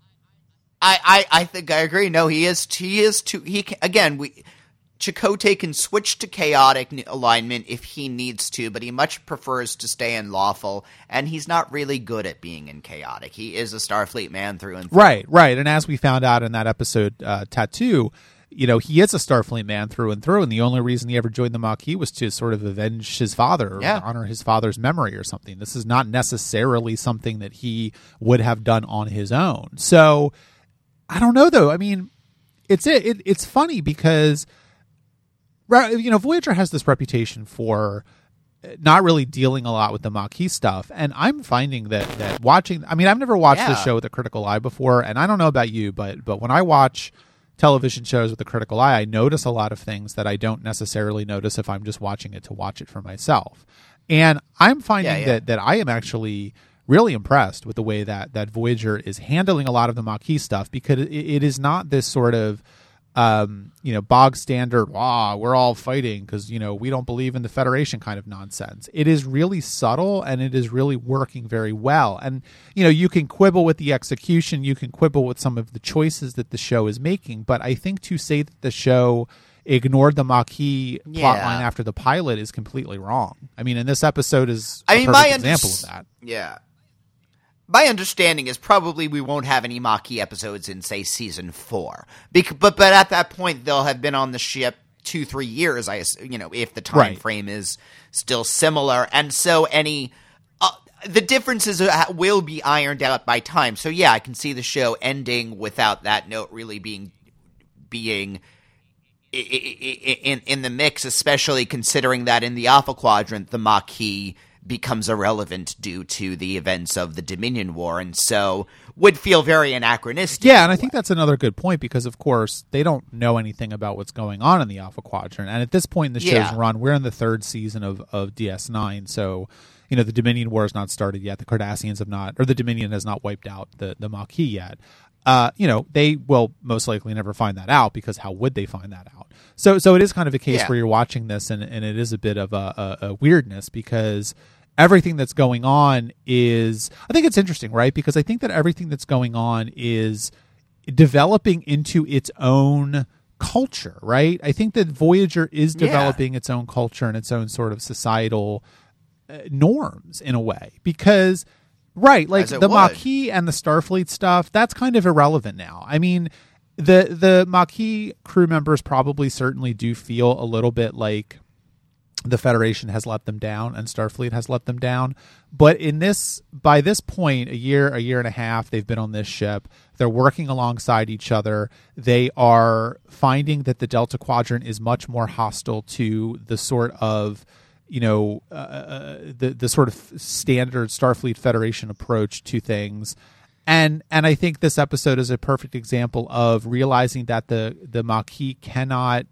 Speaker 1: I think I agree. No, he is too. Chakotay can switch to chaotic alignment if he needs to, but he much prefers to stay in lawful, and he's not really good at being in chaotic. He is a Starfleet man through and through.
Speaker 2: Right. And as we found out in that episode, Tattoo, he is a Starfleet man through and through, and the only reason he ever joined the Maquis was to sort of avenge his father or honor his father's memory or something. This is not necessarily something that he would have done on his own. So I don't know, though. I mean, it's funny because Voyager has this reputation for not really dealing a lot with the Maquis stuff, and I'm finding that watching. I mean, I've never watched this show with a critical eye before, and I don't know about you, but when I watch television shows with a critical eye, I notice a lot of things that I don't necessarily notice if I'm just watching it to watch it for myself. And I'm finding that I am actually really impressed with the way that Voyager is handling a lot of the Maquis stuff, because it is not this sort of bog standard, we're all fighting because we don't believe in the Federation kind of nonsense. It is really subtle, and it is really working very well. And you can quibble with the execution, you can quibble with some of the choices that the show is making, but I think to say that the show ignored the Maquis plotline after the pilot is completely wrong. I mean, and this episode is a perfect example of that.
Speaker 1: Yeah. My understanding is probably we won't have any Maquis episodes in, say, season 4. But at that point, they'll have been on the ship 2-3 years, if the time frame is still similar. And so the differences will be ironed out by time. So, yeah, I can see the show ending without that note really being in the mix, especially considering that in the Alpha Quadrant, the Maquis becomes irrelevant due to the events of the Dominion War, and so would feel very anachronistic.
Speaker 2: Yeah, and I think that's another good point, because of course they don't know anything about what's going on in the Alpha Quadrant, and at this point in the show's run, we're in the 3rd season of DS9, so the Dominion War has not started yet. The Cardassians have not, or the Dominion has not wiped out the Maquis yet. They will most likely never find that out, because how would they find that out? So it is kind of a case
Speaker 1: Yeah.
Speaker 2: where you're watching this, and it is a bit of a weirdness, because everything that's going on is, I think it's interesting, right? Because I think that everything that's going on is developing into its own culture, right? I think that Voyager is developing its own culture and its own sort of societal norms in a way, because right, like the Maquis and the Starfleet stuff, that's kind of irrelevant now. I mean, the Maquis crew members probably certainly do feel a little bit like the Federation has let them down and Starfleet has let them down. But by this point, a year and a half, they've been on this ship. They're working alongside each other. They are finding that the Delta Quadrant is much more hostile to the sort of, the sort of standard Starfleet Federation approach to things. And I think this episode is a perfect example of realizing that the Maquis cannot,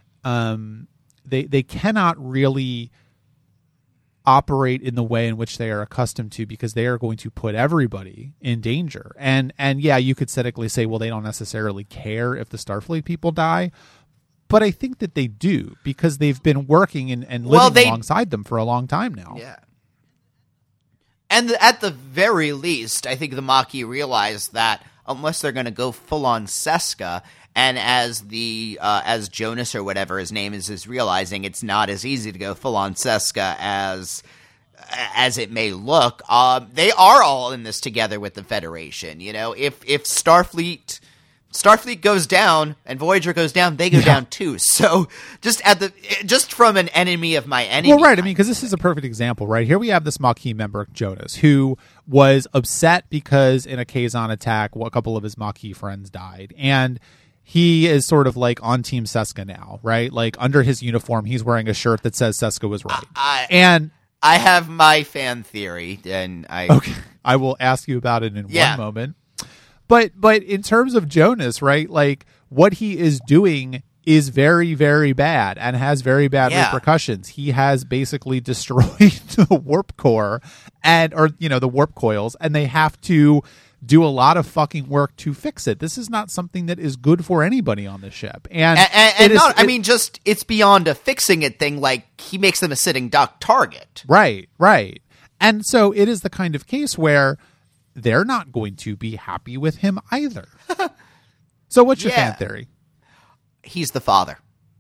Speaker 2: they cannot really operate in the way in which they are accustomed to, because they are going to put everybody in danger. And yeah, you could cynically say, well, they don't necessarily care if the Starfleet people die. But I think that they do, because they've been working and living alongside them for a long time now.
Speaker 1: Yeah. And at the very least, I think the Maquis realized that unless they're going to go full on Seska, and as Jonas or whatever his name is realizing, it's not as easy to go full on Seska as it may look. They are all in this together with the Federation. If Starfleet goes down and Voyager goes down, they go down too. So just from an enemy of my enemy.
Speaker 2: Well, right. I mean, because this is a perfect example, right? Here we have this Maquis member, Jonas, who was upset because in a Kazon attack, a couple of his Maquis friends died. And he is sort of like on Team Seska now, right? Like under his uniform, he's wearing a shirt that says Seska was right.
Speaker 1: I have my fan theory, and
Speaker 2: I will ask you about it in one moment. But in terms of Jonas, right, like what he is doing is very, very bad and has very bad repercussions. He has basically destroyed the warp core or the warp coils, and they have to do a lot of fucking work to fix it. This is not something that is good for anybody on the ship.
Speaker 1: It's beyond a fixing it thing. Like, he makes them a sitting duck target.
Speaker 2: Right. And so it is the kind of case where they're not going to be happy with him either. So what's your fan theory?
Speaker 1: He's the father.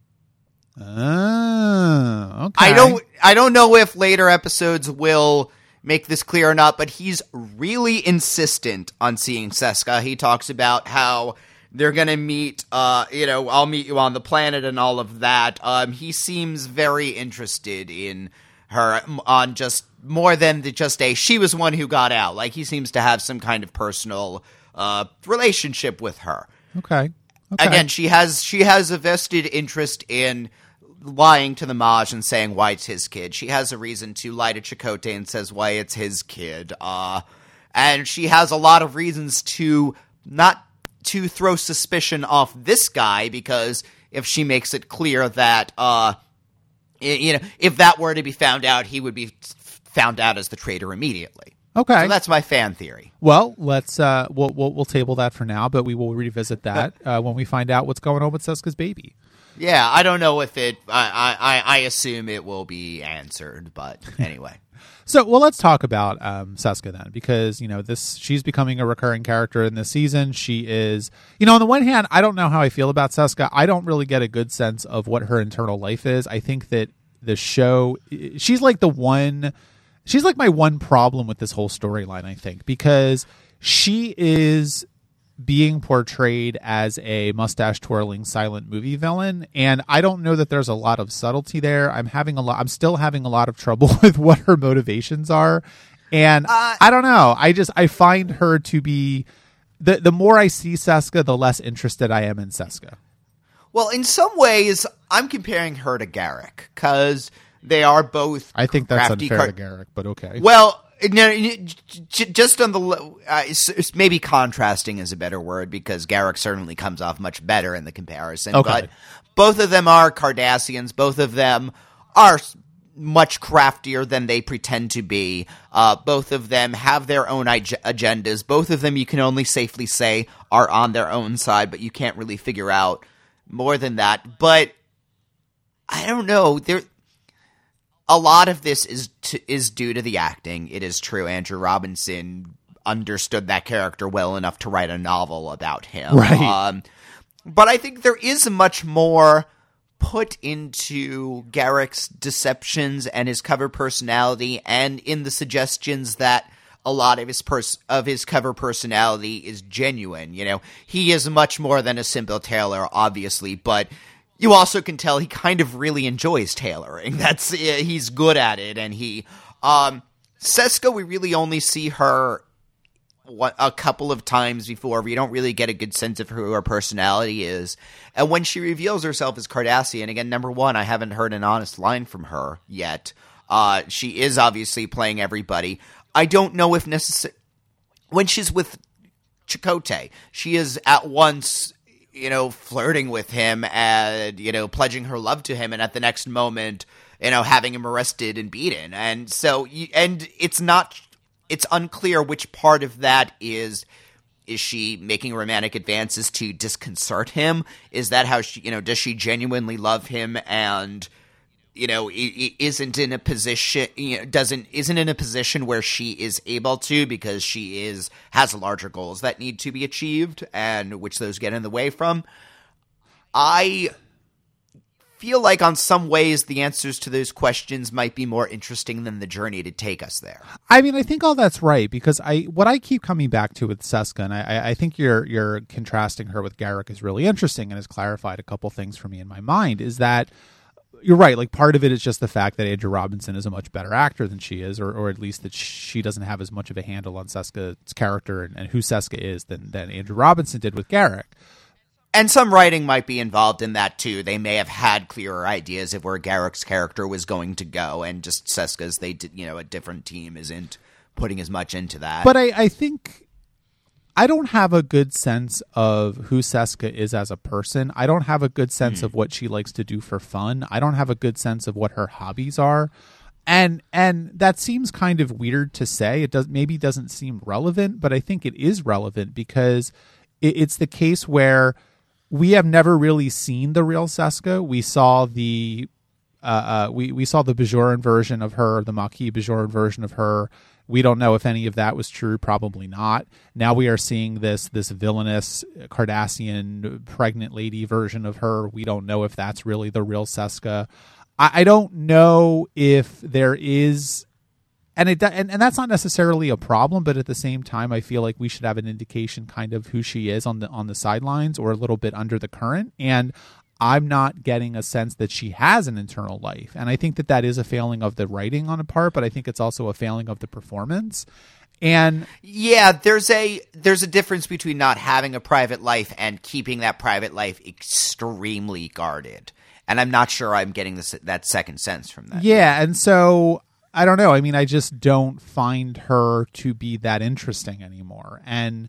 Speaker 2: Oh, okay.
Speaker 1: I don't know if later episodes will make this clear or not, but he's really insistent on seeing Seska. He talks about how they're going to meet, I'll meet you on the planet and all of that. He seems very interested in her on just more than she was one who got out. Like, he seems to have some kind of personal relationship with her.
Speaker 2: Okay.
Speaker 1: Again, she has a vested interest in lying to the Maj and saying why it's his kid. She has a reason to lie to Chakotay and says why it's his kid. And she has a lot of reasons to not to throw suspicion off this guy, because if she makes it clear that, if that were to be found out, he would be found out as the traitor immediately.
Speaker 2: Okay.
Speaker 1: So that's my fan theory.
Speaker 2: Well, let's we'll table that for now, but we will revisit that when we find out what's going on with Seska's baby.
Speaker 1: Yeah, I don't know if it. I assume it will be answered, but anyway.
Speaker 2: So, well, let's talk about Seska then, because she's becoming a recurring character in this season. She is, on the one hand, I don't know how I feel about Seska. I don't really get a good sense of what her internal life is. I think that the show, she's like my one problem with this whole storyline, I think, because she is being portrayed as a mustache twirling silent movie villain, and I don't know that there's a lot of subtlety there. I'm still having a lot of trouble with what her motivations are, and I don't know. I find her to be the more I see Seska, the less interested I am in Seska.
Speaker 1: Well, in some ways, I'm comparing her to Garak, because they are both.
Speaker 2: I think that's unfair to Garak, but okay.
Speaker 1: Well, just on the maybe contrasting is a better word, because Garak certainly comes off much better in the comparison.
Speaker 2: Okay.
Speaker 1: But both of them are Cardassians. Both of them are much craftier than they pretend to be. Both of them have their own agendas. Both of them, you can only safely say, are on their own side, but you can't really figure out more than that. But I don't know. A lot of this is due to the acting. It is true. Andrew Robinson understood that character well enough to write a novel about him.
Speaker 2: Right.
Speaker 1: But I think there is much more put into Garrick's deceptions and his cover personality, and in the suggestions that a lot of his cover personality is genuine. You know, he is much more than a simple tailor, obviously, but you also can tell he kind of really enjoys tailoring. He's good at it, and Seska, we really only see her a couple of times before. We don't really get a good sense of who her personality is. And when she reveals herself as Cardassian, again, number one, I haven't heard an honest line from her yet. She is obviously playing everybody. I don't know if when she's with Chakotay, she is at once, flirting with him and, pledging her love to him, and at the next moment, having him arrested and beaten. And so, it's unclear which part of that is she making romantic advances to disconcert him? Is that how she, does she genuinely love him and, isn't in a position, isn't in a position where she is able to, because she has larger goals that need to be achieved, and which those get in the way from? I feel like on some ways the answers to those questions might be more interesting than the journey to take us there.
Speaker 2: I mean, I think all that's right, because what I keep coming back to with Seska, and I think you're contrasting her with Garrick, is really interesting and has clarified a couple things for me in my mind, is that you're right. Like, part of it is just the fact that Andrew Robinson is a much better actor than she is, or at least that she doesn't have as much of a handle on Seska's character and who Seska is than Andrew Robinson did with Garrick.
Speaker 1: And some writing might be involved in that, too. They may have had clearer ideas of where Garrick's character was going to go, and just Seska's, a different team isn't putting as much into that.
Speaker 2: But I think I don't have a good sense of who Seska is as a person. I don't have a good sense of what she likes to do for fun. I don't have a good sense of what her hobbies are. And that seems kind of weird to say. It doesn't seem relevant, but I think it is relevant, because it's the case where we have never really seen the real Seska. We saw the we saw the Bajoran version of her, the Maquis Bajoran version of her. We don't know if any of that was true. Probably not. Now we are seeing this villainous Cardassian pregnant lady version of her. We don't know if that's really the real Seska. I don't know if there is, and that's not necessarily a problem. But at the same time, I feel like we should have an indication kind of who she is on the sidelines, or a little bit under the current. And I'm not getting a sense that she has an internal life. And I think that is a failing of the writing on a part, but I think it's also a failing of the performance. And
Speaker 1: yeah, there's a difference between not having a private life and keeping that private life extremely guarded. And I'm not sure I'm getting that second sense from that.
Speaker 2: Yeah, and so I don't know. I mean, I just don't find her to be that interesting anymore. And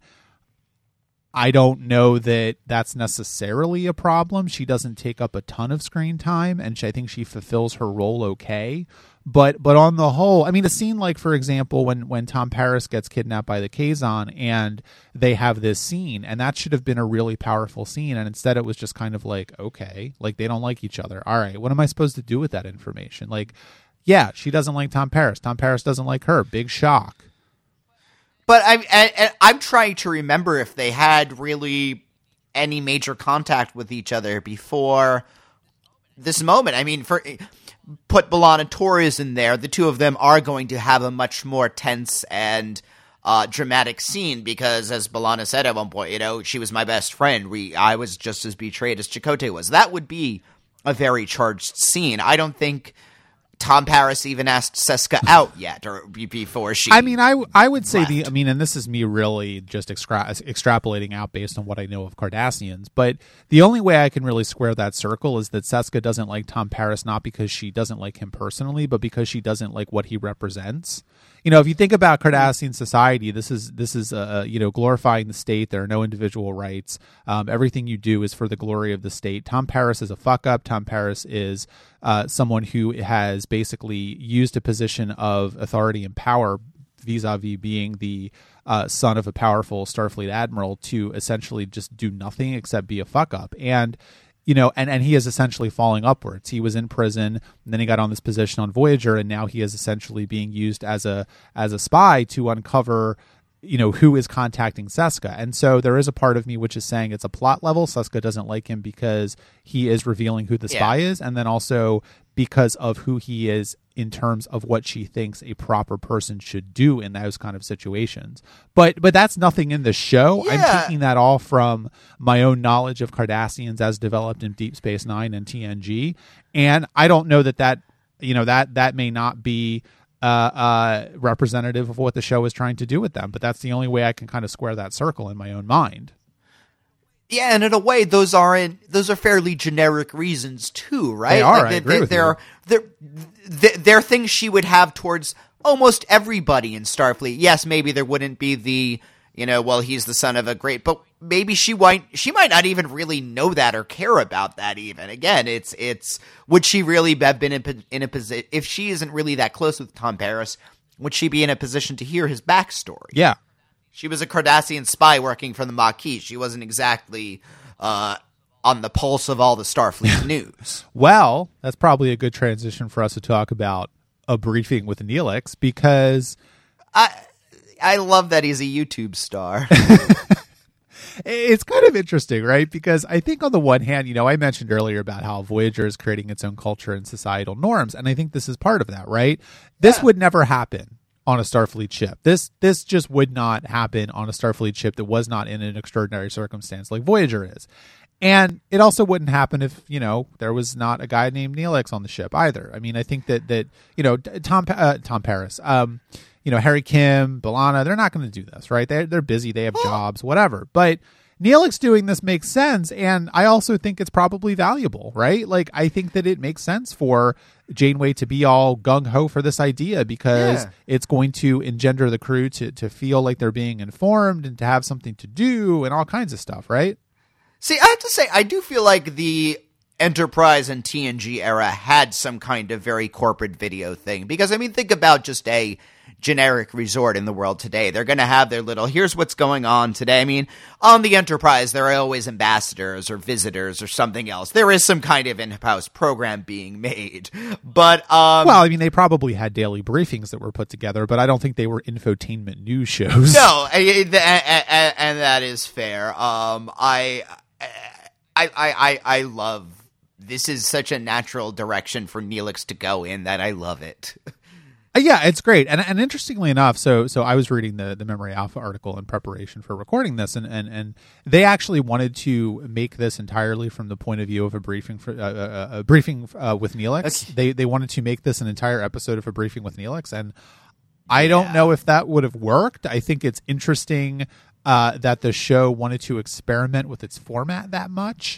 Speaker 2: I don't know that that's necessarily a problem. She doesn't take up a ton of screen time, and I think she fulfills her role okay. But on the whole, I mean, a scene like, for example, when Tom Paris gets kidnapped by the Kazon, and they have this scene, and that should have been a really powerful scene, and instead it was just kind of like, okay, like, they don't like each other. All right, what am I supposed to do with that information? Like, yeah, she doesn't like Tom Paris. Tom Paris doesn't like her. Big shock.
Speaker 1: But I'm trying to remember if they had really any major contact with each other before this moment. I mean, put B'Elanna Torres in there, the two of them are going to have a much more tense and dramatic scene, because, as B'Elanna said at one point, she was my best friend. I was just as betrayed as Chakotay was. That would be a very charged scene. I don't think Tom Paris even asked Seska out yet, or before she.
Speaker 2: I mean, I would say left. And this is me really just extrapolating out based on what I know of Cardassians, but the only way I can really square that circle is that Seska doesn't like Tom Paris, not because she doesn't like him personally, but because she doesn't like what he represents. If you think about Cardassian society, this is glorifying the state. There are no individual rights. Everything you do is for the glory of the state. Tom Paris is a fuck up. Tom Paris is someone who has basically used a position of authority and power, vis-a-vis being the son of a powerful Starfleet admiral, to essentially just do nothing except be a fuck up. And and he is essentially falling upwards. He was in prison, and then he got on this position on Voyager, and now he is essentially being used as a spy to uncover, who is contacting Seska. And so there is a part of me which is saying it's a plot level. Seska doesn't like him because he is revealing who the spy is, and then also because of who he is in terms of what she thinks a proper person should do in those kind of situations. But that's nothing in the show.
Speaker 1: Yeah.
Speaker 2: I'm taking that all from my own knowledge of Cardassians as developed in Deep Space Nine and TNG. And I don't know that may not be representative of what the show is trying to do with them. But that's the only way I can kind of square that circle in my own mind.
Speaker 1: Yeah, and in a way, those are fairly generic reasons too, right?
Speaker 2: They are. I agree with you.
Speaker 1: They're things she would have towards almost everybody in Starfleet. Yes, maybe there wouldn't be the, he's the son of a great, but maybe she might not even really know that or care about that even. Again, it's would she really have been in a position, if she isn't really that close with Tom Paris, would she be in a position to hear his backstory?
Speaker 2: Yeah.
Speaker 1: She was a Cardassian spy working for the Maquis. She wasn't exactly on the pulse of all the Starfleet news.
Speaker 2: Well, that's probably a good transition for us to talk about a briefing with Neelix, because
Speaker 1: I love that he's a YouTube star.
Speaker 2: It's kind of interesting, right? Because I think on the one hand, I mentioned earlier about how Voyager is creating its own culture and societal norms, and I think this is part of that, right? This would never happen on a Starfleet ship. This just would not happen on a Starfleet ship that was not in an extraordinary circumstance like Voyager is. And it also wouldn't happen if, there was not a guy named Neelix on the ship either. I mean, I think that Tom Paris, Harry Kim, B'Elanna, they're not going to do this, right? They're busy, they have jobs, whatever. But Neelix doing this makes sense, and I also think it's probably valuable, right? Like, I think that it makes sense for Janeway to be all gung-ho for this idea, because it's going to engender the crew to feel like they're being informed and to have something to do and all kinds of stuff, right?
Speaker 1: See, I have to say, I do feel like the Enterprise and TNG era had some kind of very corporate video thing, because, think about just a generic resort in the world today. They're going to have their little, here's what's going on today. On the Enterprise, there are always ambassadors or visitors or something else. There is some kind of in-house program being made. But,
Speaker 2: they probably had daily briefings that were put together, but I don't think they were infotainment news shows.
Speaker 1: No, and that is fair. I love, this is such a natural direction for Neelix to go in that I love it.
Speaker 2: Yeah, it's great. And interestingly enough, so I was reading the Memory Alpha article in preparation for recording this, and they actually wanted to make this entirely from the point of view of a briefing with Neelix. Okay. They wanted to make this an entire episode of a briefing with Neelix, and I don't know if that would have worked. I think it's interesting that the show wanted to experiment with its format that much.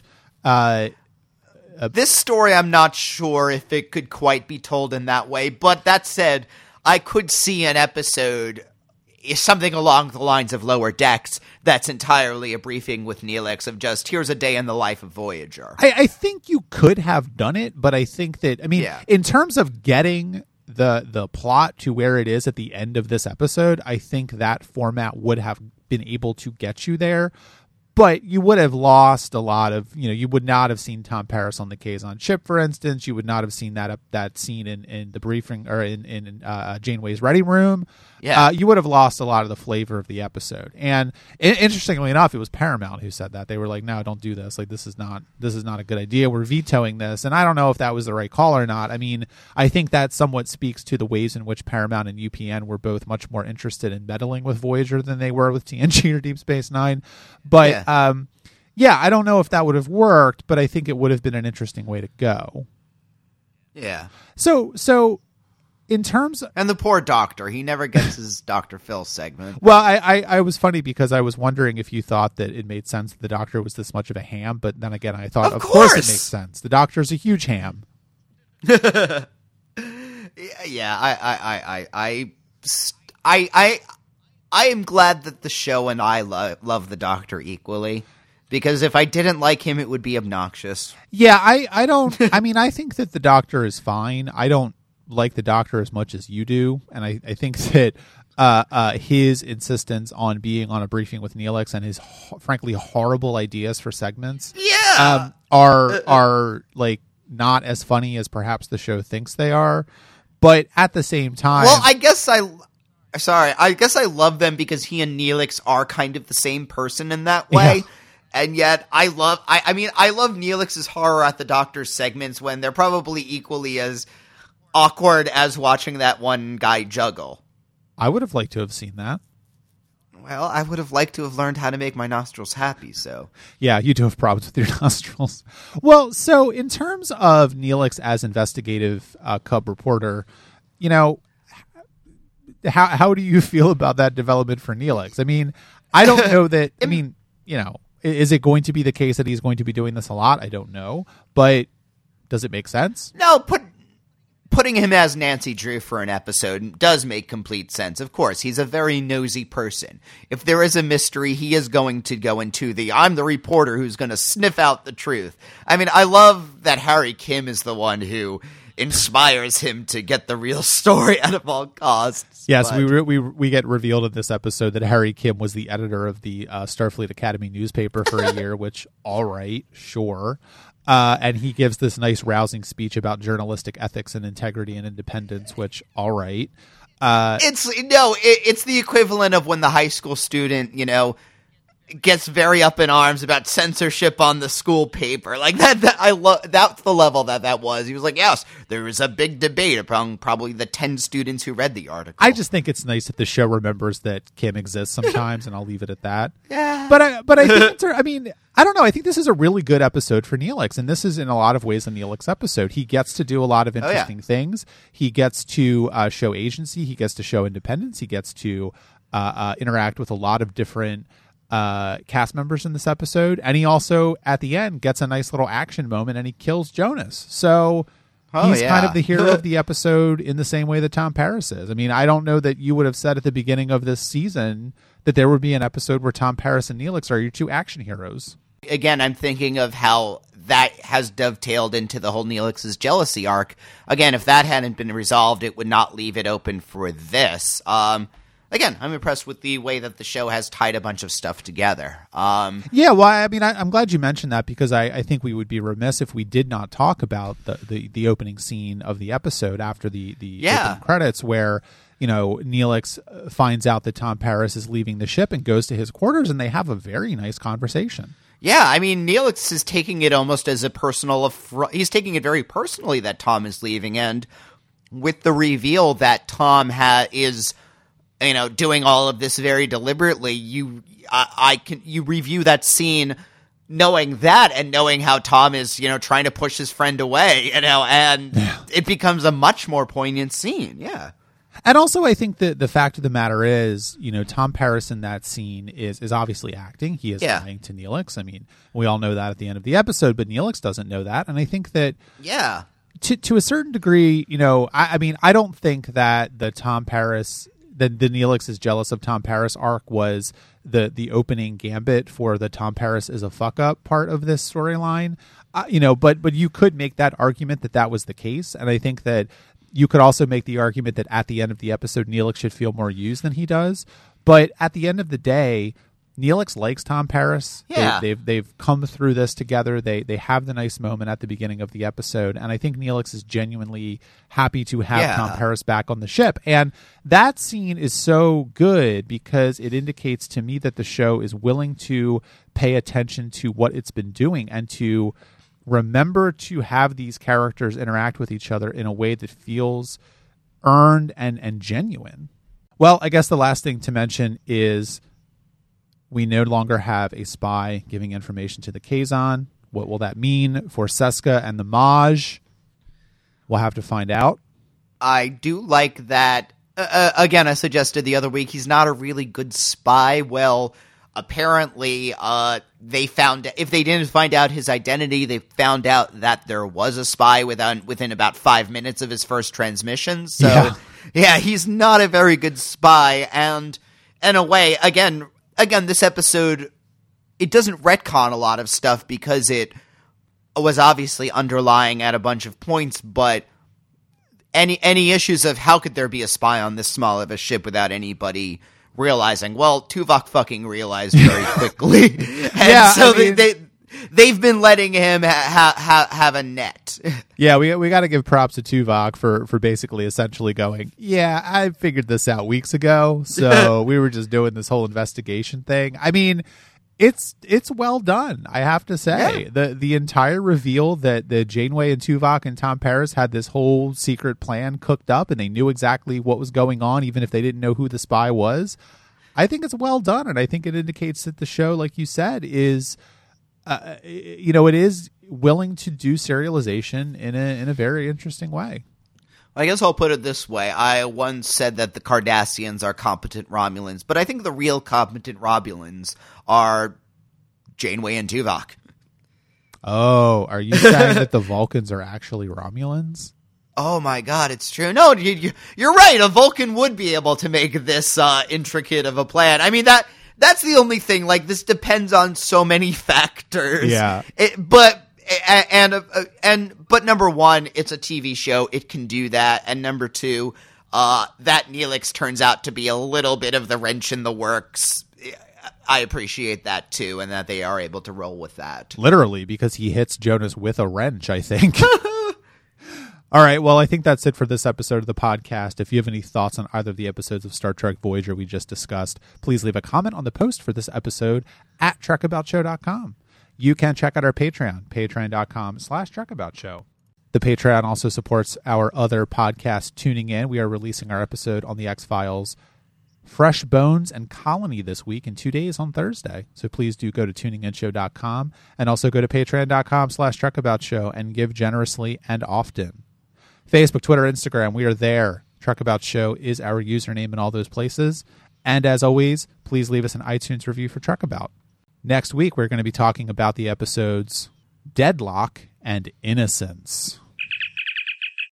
Speaker 1: This story, I'm not sure if it could quite be told in that way, but that said, I could see an episode, something along the lines of Lower Decks, that's entirely a briefing with Neelix of just, here's a day in the life of Voyager.
Speaker 2: I think you could have done it, but I think that, in terms of getting the plot to where it is at the end of this episode, I think that format would have been able to get you there. But you would have lost a lot of, you would not have seen Tom Paris on the Kazon ship, for instance. You would not have seen that scene in the briefing or in Janeway's ready room.
Speaker 1: Yeah.
Speaker 2: You would have lost a lot of the flavor of the episode. And interestingly enough, it was Paramount who said that. They were like, no, don't do this. Like, this is not a good idea. We're vetoing this. And I don't know if that was the right call or not. I think that somewhat speaks to the ways in which Paramount and UPN were both much more interested in meddling with Voyager than they were with TNG or Deep Space Nine. But I don't know if that would have worked, but I think it would have been an interesting way to go.
Speaker 1: Yeah.
Speaker 2: So in terms of,
Speaker 1: and the poor doctor, he never gets his Dr. Phil segment.
Speaker 2: Well, I was funny because I was wondering if you thought that it made sense that the doctor was this much of a ham, but then again, I thought, of course it makes sense. The doctor's a huge ham.
Speaker 1: Yeah, I am glad that the show and I love the Doctor equally, because if I didn't like him, it would be obnoxious.
Speaker 2: Yeah, I don't. I think that the Doctor is fine. I don't like the Doctor as much as you do, and I think that his insistence on being on a briefing with Neelix and his frankly horrible ideas for segments.
Speaker 1: Yeah,
Speaker 2: are like not as funny as perhaps the show thinks they are. But at the same time,
Speaker 1: well, I guess I love them because he and Neelix are kind of the same person in that way. Yeah. And yet I love Neelix's horror at the Doctor's segments when they're probably equally as awkward as watching that one guy juggle.
Speaker 2: I would have liked to have seen that.
Speaker 1: Well, I would have liked to have learned how to make my nostrils happy, so.
Speaker 2: Yeah, you do have problems with your nostrils. Well, so in terms of Neelix as investigative cub reporter, you know, how do you feel about that development for Neelix? I mean, I don't know that, I mean, you know, is it going to be the case that he's going to be doing this a lot? I don't know. But does it make sense?
Speaker 1: No, putting him as Nancy Drew for an episode does make complete sense. Of course, he's a very nosy person. If there is a mystery, he is going to go into I'm the reporter who's going to sniff out the truth. I mean, I love that Harry Kim is the one who inspires him to get the real story at all costs.
Speaker 2: Yes, we get revealed in this episode that Harry Kim was the editor of the Starfleet Academy newspaper for a year, which, all right, sure. And he gives this nice rousing speech about journalistic ethics and integrity and independence, which, all right.
Speaker 1: It's the equivalent of when the high school student, you know, gets very up in arms about censorship on the school paper. Like that I love, that's the level that was. He was like, yes, there was a big debate among probably the 10 students who read the article.
Speaker 2: I just think it's nice that the show remembers that Kim exists sometimes, and I'll leave it at that.
Speaker 1: Yeah.
Speaker 2: But I think I mean, I don't know. I think this is a really good episode for Neelix, and this is in a lot of ways a Neelix episode. He gets to do a lot of interesting things. He gets to show agency. He gets to show independence. He gets to interact with a lot of different cast members in this episode, and he also at the end gets a nice little action moment and he kills Jonas. So he's kind of the hero of the episode in the same way that Tom Paris is. I mean, I don't know that you would have said at the beginning of this season that there would be an episode where Tom Paris and Neelix are your two action heroes.
Speaker 1: Again, I'm thinking of how that has dovetailed into the whole Neelix's jealousy arc. Again, if that hadn't been resolved, it would not leave it open for this. Again, I'm impressed with the way that the show has tied a bunch of stuff together.
Speaker 2: Yeah, well, I mean, I'm glad you mentioned that because I think we would be remiss if we did not talk about the opening scene of the episode after the opening credits where, you know, Neelix finds out that Tom Paris is leaving the ship and goes to his quarters, and they have a very nice conversation.
Speaker 1: Yeah, I mean, Neelix is taking it almost as a personal affront. He's taking it very personally that Tom is leaving, and with the reveal that Tom is, you know, doing all of this very deliberately, you review that scene knowing that and knowing how Tom is, you know, trying to push his friend away, you know, and it becomes a much more poignant scene. Yeah.
Speaker 2: And also, I think that the fact of the matter is, you know, Tom Paris in that scene is obviously acting. He is lying to Neelix. I mean, we all know that at the end of the episode, but Neelix doesn't know that. And I think that, to a certain degree, you know, I mean, I don't think that the Tom Paris, the Neelix is jealous of Tom Paris arc was the opening gambit for the Tom Paris is a fuck up part of this storyline. You know, but you could make that argument that was the case. And I think that you could also make the argument that at the end of the episode, Neelix should feel more used than he does. But at the end of the day, Neelix likes Tom Paris.
Speaker 1: Yeah.
Speaker 2: They've come through this together. They have the nice moment at the beginning of the episode. And I think Neelix is genuinely happy to have Tom Paris back on the ship. And that scene is so good because it indicates to me that the show is willing to pay attention to what it's been doing and to remember to have these characters interact with each other in a way that feels earned and genuine. Well, I guess the last thing to mention is we no longer have a spy giving information to the Kazon. What will that mean for Seska and the Maj? We'll have to find out.
Speaker 1: I do like that. Again, I suggested the other week, he's not a really good spy. Well, apparently, they found, if they didn't find out his identity, they found out that there was a spy within about 5 minutes of his first transmission. So, yeah, he's not a very good spy. And in a way, again, this episode, it doesn't retcon a lot of stuff because it was obviously underlying at a bunch of points, but any issues of how could there be a spy on this small of a ship without anybody realizing? Well, Tuvok fucking realized very quickly. And they've been letting him have a net.
Speaker 2: Yeah, we got to give props to Tuvok for basically essentially going, yeah, I figured this out weeks ago, so we were just doing this whole investigation thing. I mean, it's well done, I have to say. Yeah. The entire reveal that Janeway and Tuvok and Tom Paris had this whole secret plan cooked up and they knew exactly what was going on, even if they didn't know who the spy was. I think it's well done, and I think it indicates that the show, like you said, is, it is willing to do serialization in a very interesting way.
Speaker 1: I guess I'll put it this way. I once said that the Cardassians are competent Romulans, but I think the real competent Romulans are Janeway and Tuvok.
Speaker 2: Oh, are you saying that the Vulcans are actually Romulans?
Speaker 1: Oh my God, it's true. No, you're right. A Vulcan would be able to make this intricate of a plan. I mean, that's the only thing. Like, this depends on so many factors.
Speaker 2: Yeah.
Speaker 1: But number one, it's a TV show. It can do that. And number two, that Neelix turns out to be a little bit of the wrench in the works. I appreciate that too, and that they are able to roll with that.
Speaker 2: Literally, because he hits Jonas with a wrench, I think. All right, well, I think that's it for this episode of the podcast. If you have any thoughts on either of the episodes of Star Trek Voyager we just discussed, please leave a comment on the post for this episode at trekaboutshow.com. You can check out our Patreon, patreon.com/trekaboutshow. The Patreon also supports our other podcast, Tuning In. We are releasing our episode on the X-Files, Fresh Bones and Colony this week in 2 days on Thursday. So please do go to tuninginshow.com and also go to patreon.com/trekaboutshow and give generously and often. Facebook, Twitter, Instagram, we are there. Trek About Show is our username in all those places. And as always, please leave us an iTunes review for Trek About. Next week, we're going to be talking about the episodes Deadlock and Innocence.